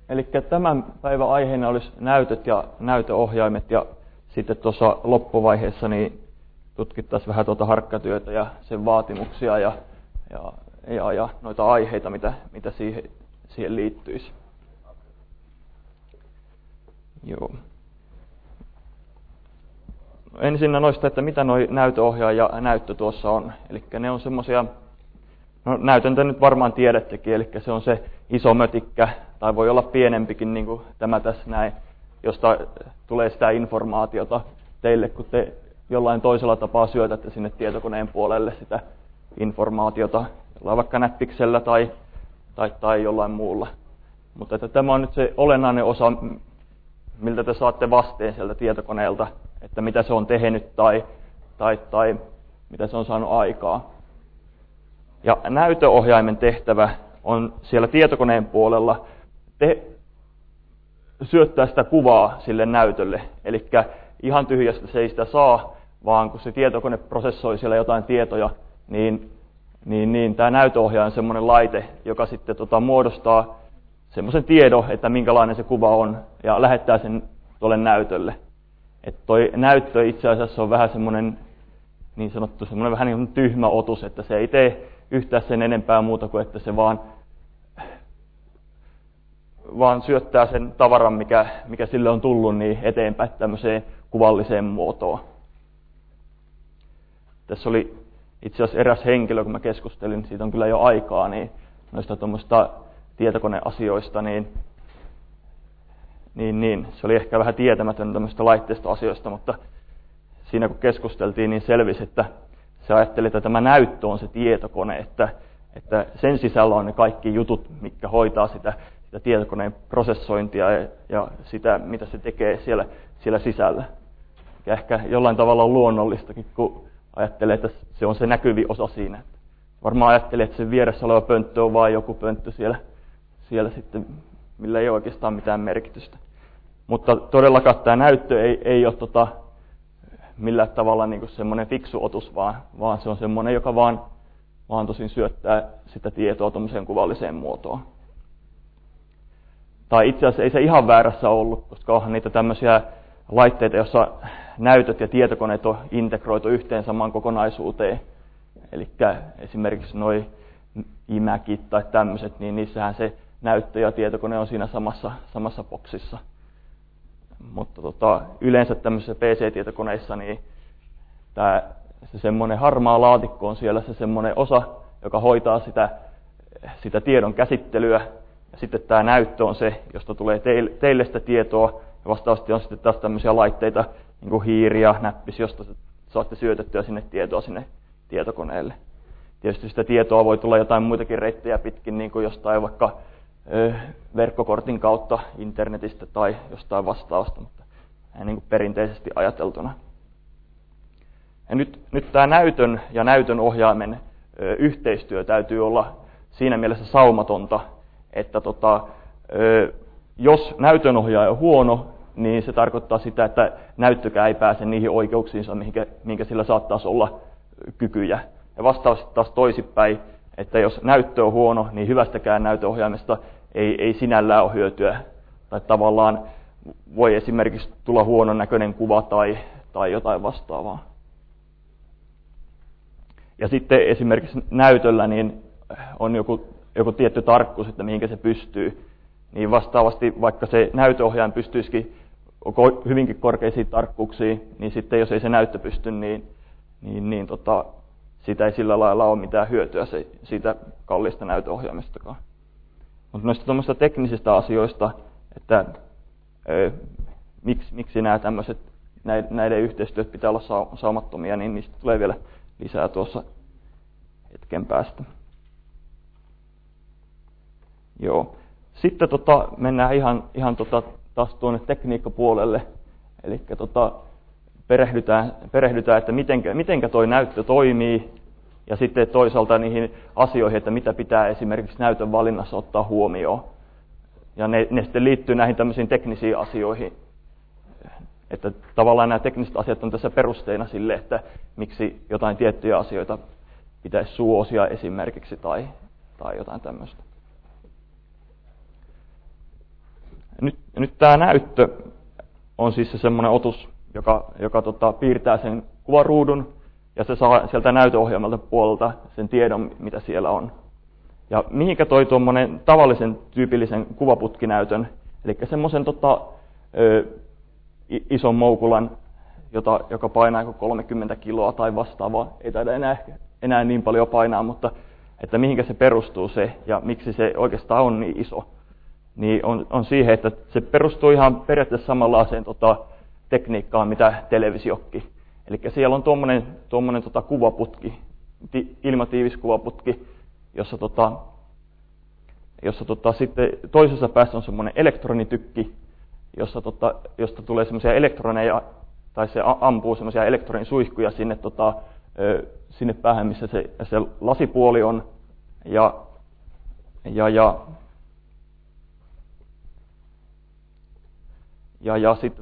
Eli tämän päivän aiheena olisi näytöt ja näytöohjaimet, ja sitten tuossa loppuvaiheessa niin tutkittaisiin vähän tuota harkkatyötä ja sen vaatimuksia ja noita aiheita, mitä siihen liittyisi. Joo. Ensinnä noista, että mitä noi näytöohjaaja ja näyttö tuossa on. Eli ne on semmoisia, no näytön te nyt varmaan tiedättekin, eli se on se iso mötikkä, tai voi olla pienempikin, niin kuin tämä tässä näin, josta tulee sitä informaatiota teille, kun te jollain toisella tapaa syötätte sinne tietokoneen puolelle sitä informaatiota, jollain vaikka näppiksellä tai jollain muulla. Mutta että tämä on nyt se olennainen osa, miltä te saatte vasteen sieltä tietokoneelta, että mitä se on tehnyt tai mitä se on saanut aikaa. Ja näytöohjaimen tehtävä on siellä tietokoneen puolella syöttää sitä kuvaa sille näytölle. Eli ihan tyhjästä se ei sitä saa, vaan kun se tietokone prosessoi siellä jotain tietoja, niin tämä näytöohjaaja on semmoinen laite, joka sitten muodostaa semmoisen tiedon, että minkälainen se kuva on, ja lähettää sen tuolle näytölle. Että toi näyttö itse asiassa on vähän semmoinen niin sanottu semmoinen vähän niin kuin tyhmä otus, että se ei tee yhtään sen enempää muuta kuin että se vaan syöttää sen tavaran, mikä sille on tullut, niin eteenpäin tämmöiseen kuvalliseen muotoon. Tässä oli itse asiassa eräs henkilö, kun mä keskustelin, siitä on kyllä jo aikaa, niin noista tuommoista tietokoneasioista, niin se oli ehkä vähän tietämätön tämmöistä laitteista asioista, mutta siinä kun keskusteltiin, niin selvisi, että se ajatteli, että tämä näyttö on se tietokone, että sen sisällä on ne kaikki jutut, mitkä hoitaa sitä tietokoneen prosessointia ja sitä, mitä se tekee siellä sisällä. Ja ehkä jollain tavalla on luonnollistakin, kun ajattelee, että se on se näkyvi osa siinä. Varmaan ajattelee, että se vieressä oleva pönttö on vain joku pönttö siellä sitten, millä ei ole oikeastaan mitään merkitystä. Mutta todellakaan tämä näyttö ei ole millään tavalla niin kuin semmoinen fiksu otus, vaan se on semmoinen, joka vaan tosin syöttää sitä tietoa tuommoiseen kuvalliseen muotoon. Tai itse asiassa ei se ihan väärässä ollut, koska onhan niitä tämmöisiä laitteita, joissa näytöt ja tietokoneet on integroitu yhteen samaan kokonaisuuteen. Eli esimerkiksi nuo iMacit tai tämmöiset, niin niissähän se näyttö ja tietokone on siinä samassa boksissa. Mutta yleensä tämmöisissä PC-tietokoneissa niin se semmoinen harmaa laatikko on siellä se semmoinen osa, joka hoitaa sitä tiedon käsittelyä. Ja sitten tämä näyttö on se, josta tulee teille sitä tietoa. Ja vastaavasti on sitten taas tämmöisiä laitteita, niin kuin hiiri ja näppis, josta saatte syötettyä sinne tietoa sinne tietokoneelle. Tietysti sitä tietoa voi tulla jotain muitakin reittejä pitkin, niin kuin jostain vaikka verkkokortin kautta internetistä tai jostain vastaavasta, mutta niin kuin perinteisesti ajateltuna. Ja nyt tämä näytön ja näytön ohjaimen yhteistyö täytyy olla siinä mielessä saumatonta, että jos näytön ohjaaja on huono, niin se tarkoittaa sitä, että näyttökään ei pääse niihin oikeuksiinsa, minkä sillä saattaisi olla kykyjä. Ja vastaavasti taas toisinpäin, että jos näyttö on huono, niin hyvästäkään näytöohjaimesta ei sinällään ole hyötyä. Tai tavallaan voi esimerkiksi tulla huonon näköinen kuva tai jotain vastaavaa. Ja sitten esimerkiksi näytöllä niin on joku tietty tarkkuus, että mihinkä se pystyy. Niin vastaavasti, vaikka se näytöohjain pystyisikin hyvinkin korkeisiin tarkkuuksiin, niin sitten jos ei se näyttö pysty, niin siitä ei sillä lailla ole mitään hyötyä siitä kalliista näytöohjaimestakaan. Mutta noista tuommoista teknisistä asioista, että miksi nämä tämmöiset, näiden yhteistyöt pitää olla saumattomia, niin niistä tulee vielä lisää tuossa hetken päästä. Joo. Sitten mennään ihan taas tuonne tekniikkapuolelle, eli perehdytään, että mitenkä toi näyttö toimii, ja sitten toisaalta niihin asioihin, että mitä pitää esimerkiksi näytön valinnassa ottaa huomioon. Ja ne sitten liittyy näihin tämmöisiin teknisiin asioihin, että tavallaan nämä tekniset asiat on tässä perusteena sille, että miksi jotain tiettyjä asioita pitäisi suosia esimerkiksi tai jotain tämmöistä. nyt tämä näyttö on siis se semmoinen otus, joka piirtää sen kuvaruudun, ja se saa sieltä näytöohjelmalta puolelta sen tiedon, mitä siellä on. Ja mihinkä toi tuommoinen tavallisen tyypillisen kuvaputkinäytön, eli semmoisen ison moukulan, joka painaa 30 kiloa tai vastaavaa, ei taida enää niin paljon painaa, mutta että mihinkä se perustuu se ja miksi se oikeastaan on niin iso, niin on siihen, että se perustuu ihan periaatteessa samanlaiseen tekniikkaan, mitä televisiokki. Eli siellä on tuommoinen kuvaputki, ilmatiivis kuvaputki, jossa sitten toisessa päässä on semmoinen elektronitykki, josta tulee semmoisia elektroneja, tai se ampuu semmoisia elektronisuihkuja sinne päähän, missä se lasipuoli on, ja sitten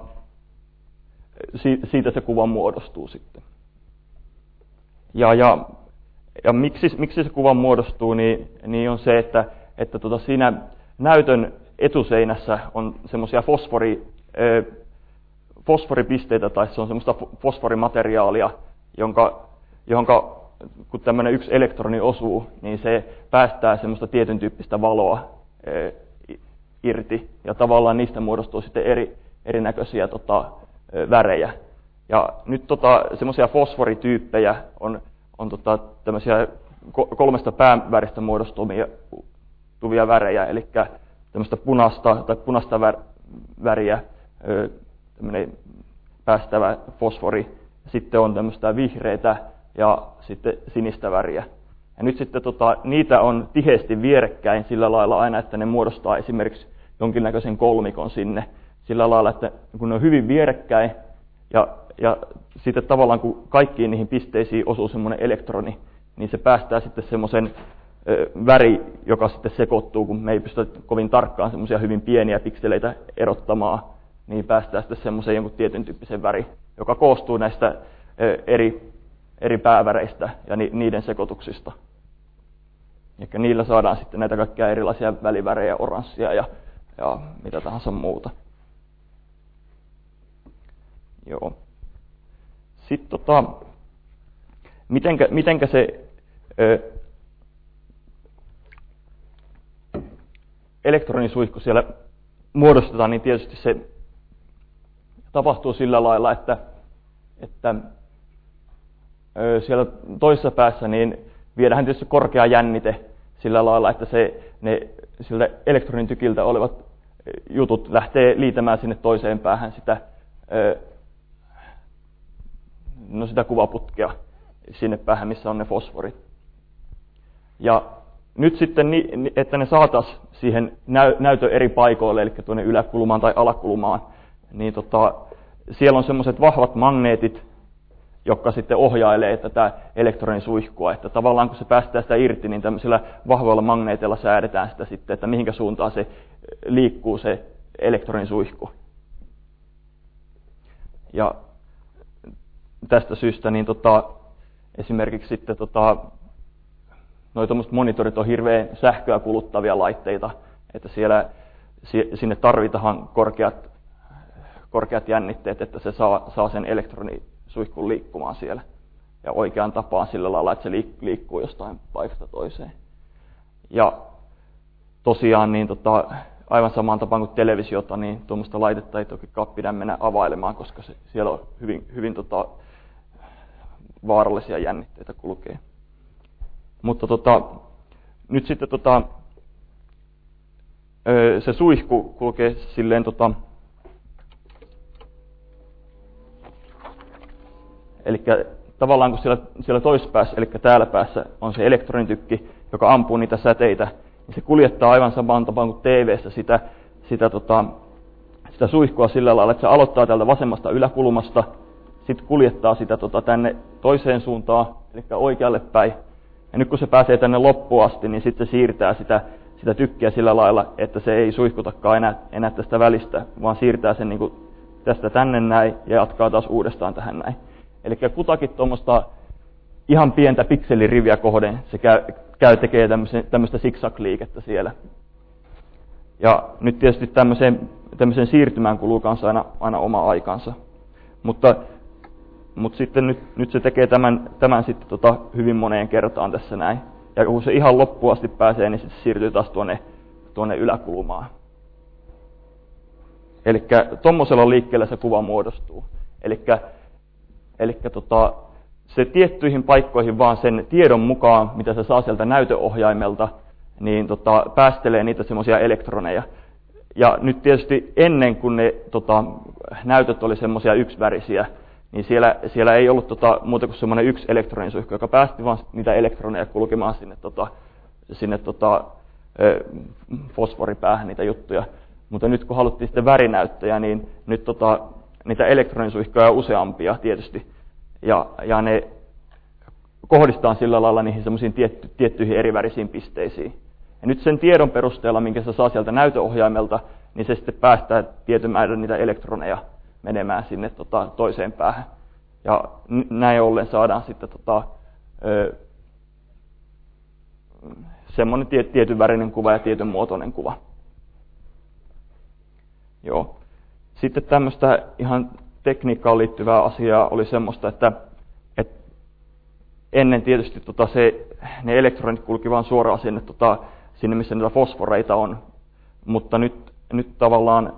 siitä se kuva muodostuu sitten. Ja miksi se kuva muodostuu, niin on se, että siinä näytön etuseinässä on semmoisia fosforipisteitä, tai se on semmoista fosforimateriaalia, johonka kun tämmöinen yksi elektroni osuu, niin se päästää semmoista tietyn tyyppistä valoa irti, ja tavallaan niistä muodostuu sitten erinäköisiä värejä. Ja nyt semmoisia fosforityyppejä on tämmöisiä 3 pääväristä muodostuvia värejä, eli tämmöistä punaista väriä, tämmöinen päästävä fosfori, sitten on tämmöistä vihreätä ja sitten sinistä väriä. Ja nyt sitten niitä on tiheesti vierekkäin sillä lailla aina, että ne muodostaa esimerkiksi jonkinnäköisen kolmikon sinne sillä lailla, että kun ne on hyvin vierekkäin ja sitten tavallaan kun kaikkiin niihin pisteisiin osuu semmoinen elektroni, niin se päästää sitten semmoisen väri, joka sitten sekoittuu, kun me ei pystytä kovin tarkkaan semmoisia hyvin pieniä pikseleitä erottamaan, niin päästään sitten semmoisen jonkun tietyn tyyppisen väri, joka koostuu näistä eri pääväreistä ja niiden sekoituksista. Eli niillä saadaan sitten näitä kaikkia erilaisia välivärejä, oranssia ja mitä tahansa muuta. Joo. Sitten mitenkä se elektronisuihku siellä muodostetaan, niin tietysti se tapahtuu sillä lailla, että siellä toisessa päässä niin viedään tietysti korkea jännite sillä lailla, että sillä elektronin tykiltä olevat jutut lähtee liitämään sinne toiseen päähän sitä kuvaputkea sinne päähän, missä on ne fosforit. Ja nyt sitten, että ne saataisiin siihen näytön eri paikoille, eli tuonne yläkulmaan tai alakulmaan, niin siellä on semmoiset vahvat magneetit, jotka sitten ohjailee tätä elektronisuihkua. Että tavallaan kun se päästää sitä irti, niin tämmöisillä vahvoilla magneeteilla säädetään sitä sitten, että mihinkä suuntaan se liikkuu se elektronisuihku. Ja tästä syystä niin esimerkiksi sitten noi tommoset monitorit on hirveän sähköä kuluttavia laitteita, että sinne tarvitaan korkeat jännitteet, että se saa sen elektronisuihkun liikkumaan siellä ja oikeaan tapaan sillä lailla, että se liikkuu jostain paikasta toiseen. Ja tosiaan niin aivan samaan tapaan kuin televisiota, niin tuommoista laitetta ei toki pidä mennä availemaan, koska siellä on hyvin vaarallisia jännitteitä kulkee. Mutta nyt sitten se suihku kulkee silleen eli tavallaan kun siellä toispäässä, eli täällä päässä on se elektronitykki, joka ampuu niitä säteitä, niin se kuljettaa aivan samaan tapaan kuin TV:ssä sitä suihkua sillä lailla, että se aloittaa täältä vasemmasta yläkulmasta, sitten kuljettaa sitä tänne toiseen suuntaan, eli oikealle päin. Ja nyt kun se pääsee tänne loppuun asti, niin sitten se siirtää sitä tykkiä sillä lailla, että se ei suihkutakaan enää tästä välistä, vaan siirtää sen niin kuin tästä tänne näin ja jatkaa taas uudestaan tähän näin. Eli kutakin tuommoista ihan pientä pikseliriviä kohden se tekee tämmöistä zigzag-liikettä siellä. Ja nyt tietysti tämmöiseen siirtymään kuluu kanssa aina oma aikansa. Mutta sitten nyt se tekee tämän sitten hyvin moneen kertaan tässä näin. Ja kun se ihan loppuun asti pääsee, niin sitten se siirtyy taas tuonne yläkulmaan. Eli tuommoisella liikkeellä se kuva muodostuu. Eli se tiettyihin paikkoihin vaan sen tiedon mukaan, mitä se saa sieltä näytöohjaimelta, niin päästelee niitä semmoisia elektroneja. Ja nyt tietysti ennen kuin ne näytöt oli semmoisia yksivärisiä, niin siellä ei ollut muuta kuin semmoinen yksi elektronisuihku, joka päästi vaan niitä elektroneja kulkemaan sinne fosforipäähän niitä juttuja. Mutta nyt kun haluttiin sitten värinäyttöjä, niin nyt niitä elektronisuihkoja on useampia tietysti. Ja ne kohdistaan sillä lailla niihin semmoisiin tiettyihin erivärisiin pisteisiin. Ja nyt sen tiedon perusteella, minkä se saa sieltä näytöohjaimelta, niin se sitten päästää tietyn määrän niitä elektroneja menemään sinne toiseen päähän. Ja näin ollen saadaan sitten semmoinen tietyn värinen kuva ja tietyn muotoinen kuva. Joo. Sitten tämmöistä ihan tekniikkaan liittyvää asiaa oli semmoista, että ennen tietysti ne elektronit kulki vaan suoraan sinne missä niitä fosforeita on. Mutta nyt tavallaan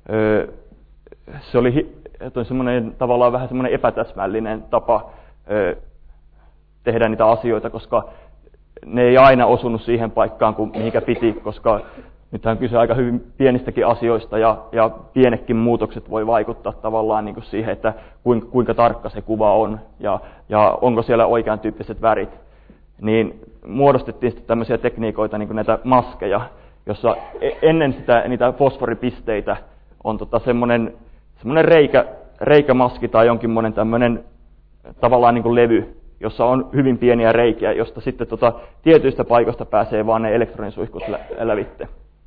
se oli tavallaan vähän semmoinen epätäsmällinen tapa tehdä niitä asioita, koska ne ei aina osunut siihen paikkaan, mihinkä piti, koska nythän on kyse aika hyvin pienistäkin asioista ja pienekin muutokset voi vaikuttaa tavallaan niin kuin siihen, että kuinka tarkka se kuva on ja onko siellä oikean tyyppiset värit. Niin muodostettiin sitten tämmöisiä tekniikoita, niin kuin näitä maskeja, jossa ennen niitä fosforipisteitä on semmoinen reikämaski tai jonkinmoinen tämmöinen tavallaan niin kuin levy, jossa on hyvin pieniä reikiä, josta sitten tietyistä paikoista pääsee vaan ne elektronisuihkut lävitte.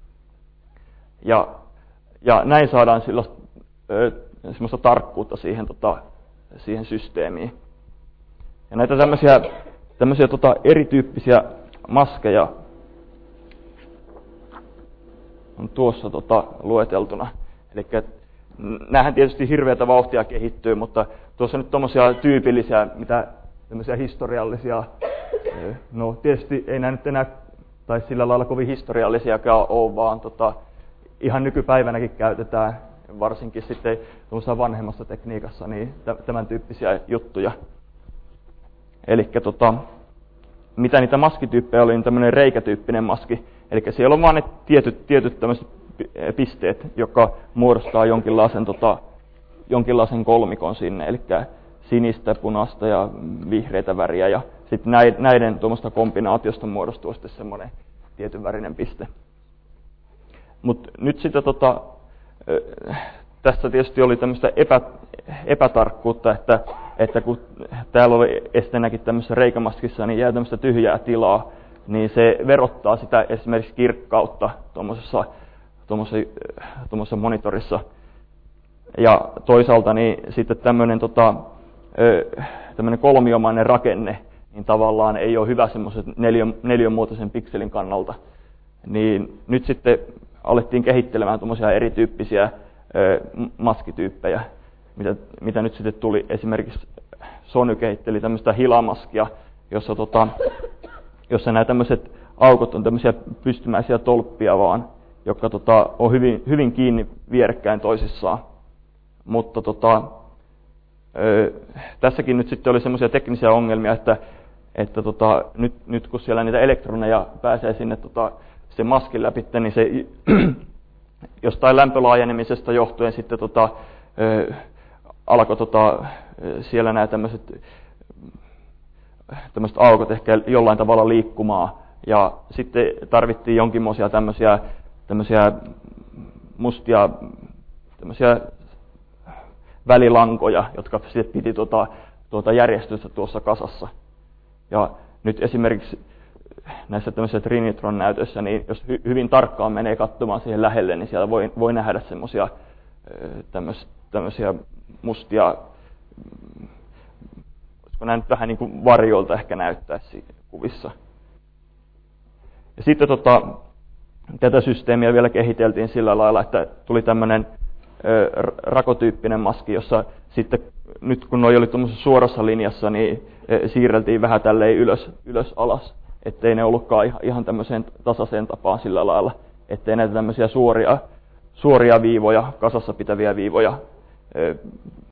Ja näin saadaan semmoista tarkkuutta siihen systeemiin. Ja näitä tämmöisiä erityyppisiä maskeja on tuossa lueteltuna. Eli näähän tietysti hirveätä vauhtia kehittyy, mutta tuossa nyt tommosia tyypillisiä, tämmöisiä historiallisia, no tietysti ei nämä nyt enää, tai sillä lailla kovin historiallisiakaan ole, vaan ihan nykypäivänäkin käytetään, varsinkin sitten tuollaisessa vanhemmassa tekniikassa, niin tämän tyyppisiä juttuja. Eli mitä niitä maskityyppejä oli, niin tämmöinen reikätyyppinen maski. Eli siellä on vaan ne tietyt tämmöiset pisteet, jotka muodostaa jonkinlaisen kolmikon sinne, eli sinistä, punaista ja vihreitä väriä. Ja sitten näiden tuommoista kombinaatiosta muodostuu sitten semmoinen tietyn värinen piste. Mutta nyt sitten tässä tietysti oli tämmöistä epätarkkuutta, että kun täällä oli esteenäkin tämmöisessä reikämaskissa, niin jää tämmöistä tyhjää tilaa, niin se verottaa sitä esimerkiksi kirkkautta tuommoisessa monitorissa. Ja toisaalta niin sitten tämmöinen kolmiomainen rakenne, niin tavallaan ei ole hyvä semmoisen neliönmuotoisen pikselin kannalta. Niin nyt sitten alettiin kehittelemään tuommoisia erityyppisiä maskityyppejä, mitä nyt sitten tuli. Esimerkiksi Sony kehitteli tämmöistä hilamaskia, jossa nämä tämmöiset aukot on tämmöisiä pystymäisiä tolppia vaan, jotka on hyvin kiinni vierekkäin toisissaan. Mutta tässäkin nyt sitten oli semmoisia teknisiä ongelmia, että nyt kun siellä niitä elektroneja pääsee sinne se maskin läpi, niin se jostain lämpölaajenemisesta johtuen sitten alkoi siellä nämä tämmöiset aukot ehkä jollain tavalla liikkumaan. Ja sitten tarvittiin jonkinmoisia tämmöisiä mustia tämmöisiä välilankoja, jotka sitten piti järjestystä tuossa kasassa. Ja nyt esimerkiksi näissä tämmöisissä Trinitron-näytöissä, niin jos hyvin tarkkaan menee katsomaan siihen lähelle, niin siellä voi nähdä semmoisia tämmöisiä mustia, olisiko nämä nyt vähän niin kuin varjoilta ehkä näyttäisi kuvissa. Ja sitten tätä systeemiä vielä kehiteltiin sillä lailla, että tuli tämmöinen rakotyyppinen maski, jossa sitten nyt kun noi oli tuollaisessa suorassa linjassa, niin siirreltiin vähän tälleen ylös alas, ettei ne ollutkaan ihan tämmöiseen tasaiseen tapaan sillä lailla, ettei näitä tämmöisiä suoria viivoja, kasassa pitäviä viivoja